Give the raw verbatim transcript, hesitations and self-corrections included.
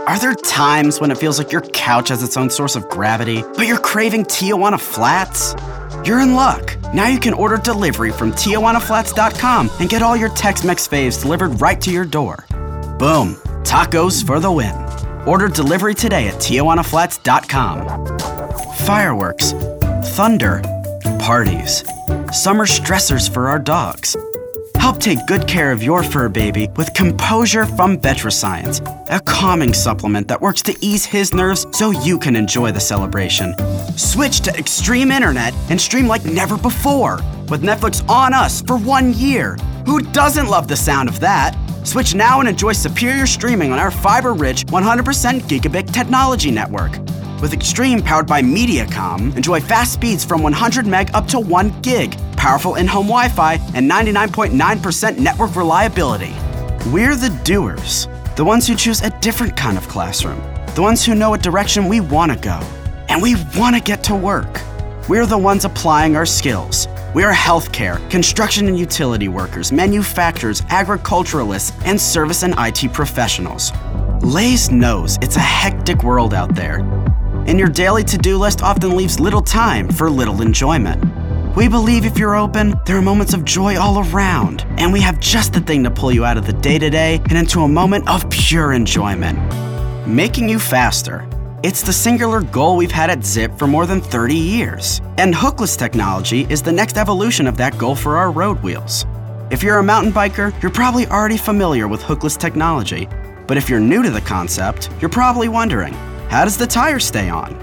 Are there times when it feels like your couch has its own source of gravity, but you're craving Tijuana Flats? You're in luck. Now you can order delivery from Tijuana Flats dot com and get all your Tex-Mex faves delivered right to your door. Boom. Tacos for the win. Order delivery today at Tijuana Flats dot com. Fireworks, thunder, parties, summer stressors for our dogs. Help take good care of your fur baby with Composure from VetraScience, a calming supplement that works to ease his nerves so you can enjoy the celebration. Switch to Extreme Internet and stream like never before with Netflix on us for one year. Who doesn't love the sound of that? Switch now and enjoy superior streaming on our fiber-rich one hundred percent gigabit technology network. With Extreme powered by Mediacom, enjoy fast speeds from one hundred meg up to one gig, powerful in-home Wi-Fi, and ninety-nine point nine percent network reliability. We're the doers, the ones who choose a different kind of classroom, the ones who know what direction we want to go, and we want to get to work. We're the ones applying our skills. We are healthcare, construction and utility workers, manufacturers, agriculturalists, and service and I T professionals. Lays knows it's a hectic world out there, and your daily to-do list often leaves little time for little enjoyment. We believe if you're open, there are moments of joy all around, and we have just the thing to pull you out of the day-to-day and into a moment of pure enjoyment. Making you faster. It's the singular goal we've had at Zip for more than thirty years. And hookless technology is the next evolution of that goal for our road wheels. If you're a mountain biker, you're probably already familiar with hookless technology. But if you're new to the concept, you're probably wondering, how does the tire stay on?